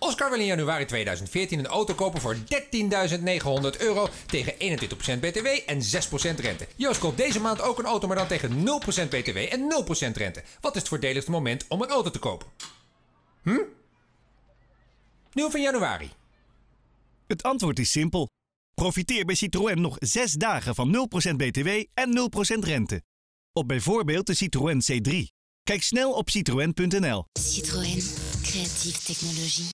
Oscar wil in januari 2014 een auto kopen voor €13.900 tegen 21% btw en 6% rente. Joost koopt deze maand ook een auto, maar dan tegen 0% btw en 0% rente. Wat is het voordeligste moment om een auto te kopen? Nu of in januari? Het antwoord is simpel. Profiteer bij Citroën nog 6 dagen van 0% btw en 0% rente. Op bijvoorbeeld de Citroën C3. Kijk snel op citroën.nl. Citroën. Creatieve technologie.